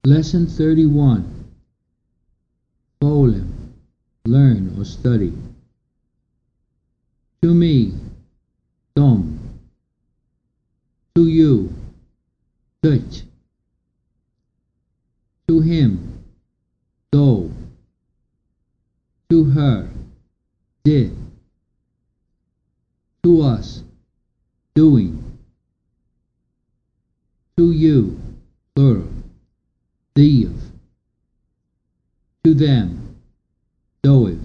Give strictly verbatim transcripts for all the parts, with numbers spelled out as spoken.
Lesson thirty-one. Folem, learn or study. To me, dom. To you, dut. To him, do. To her, di. To us, doing. To you, plural, div. To them, doiv.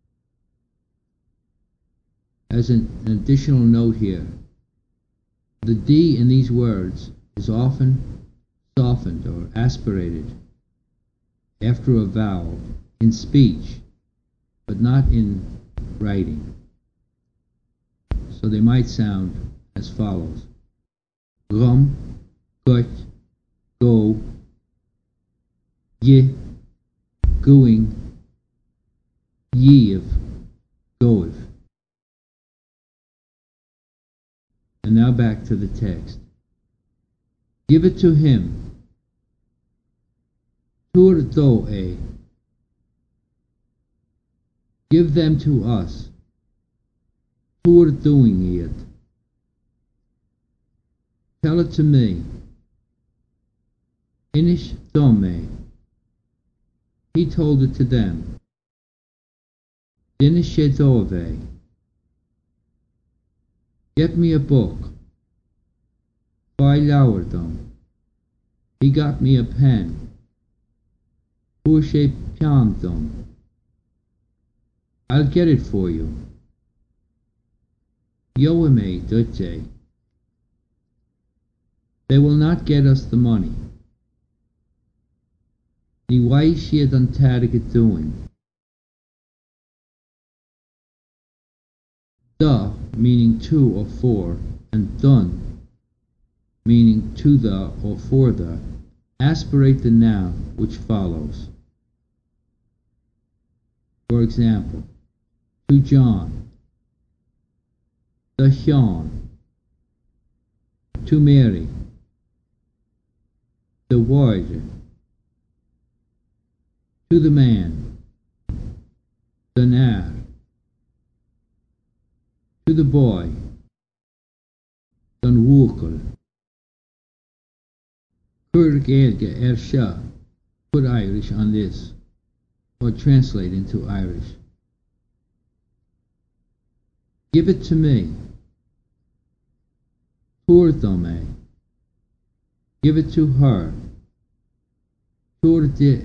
As an, an additional note here, the D in these words is often softened or aspirated after a vowel in speech, but not in writing. So they might sound as follows: rum, gut, go, ye, going, yev, goiv. And now back to the text. Give it to him. Tur do e. Give them to us. Tur doing it. Tell it to me. Inish dome. He told it to them. Dinish dove. Get me a book. By Lowerdom. He got me a pen. Pushe piandom. I'll get it for you. Yoeme dute. They will not get us the money. Ni why she had done target doing. The, meaning to or for, and done, meaning to the or for the, aspirate the noun which follows. For example, to John, the John, to Mary, the word, to the man, the nar, to the boy, dan wokel. Kurg elge ersha. Put Irish on this, or translate into Irish. Give it to me. Tur dome. Give it to her. Tur de.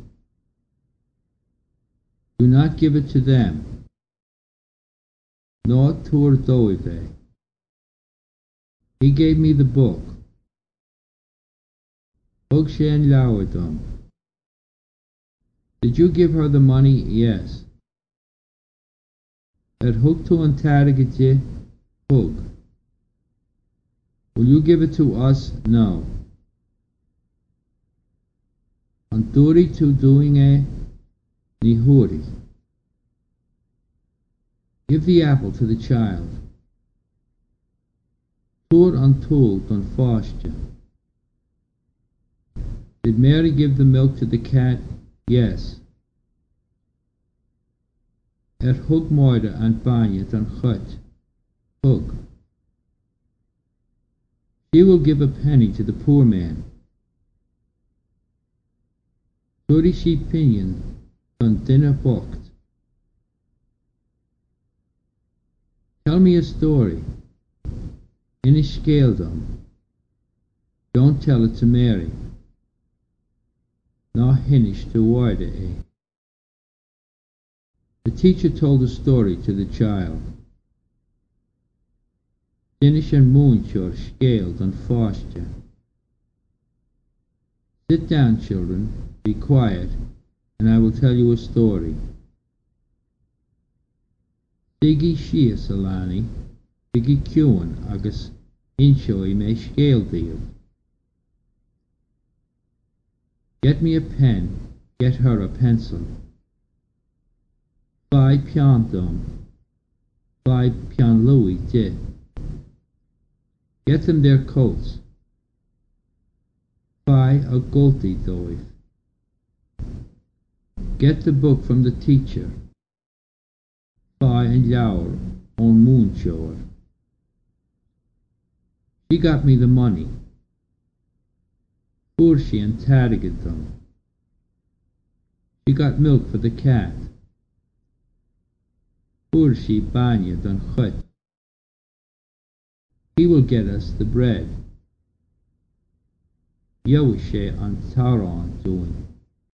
Do not give it to them. No tur doive. He gave me the book. Hogshan Lowerdom. Did you give her the money? Yes. At hook to antarigate, hook. Will you give it to us? No. Anturi to doing a nihuri. Give the apple to the child. Tur untold on foster. Did Mary give the milk to the cat? Yes. Er hug moide an banyet an chut. Hug. She will give a penny to the poor man. Turi she pinion on dinner booked. Tell me a story. Inish scaldom. Don't tell it to Mary. Nor hinish to warde e. The teacher told a story to the child. Inish and moonchor scaled and foster. Sit down, children, be quiet, and I will tell you a story. Digi shia salani, digi cuan agus inchoi me scale deal. Get me a pen, get her a pencil. Five piandom, five pian Louis de. Get them their coats. Fi a gulti doif. Get the book from the teacher. Fi and Yaur on moon shower. She got me the money. Furshi and Tadigadum. She got milk for the cat. Furshi banya dan chut. He will get us the bread. Yawishe an Taran doing.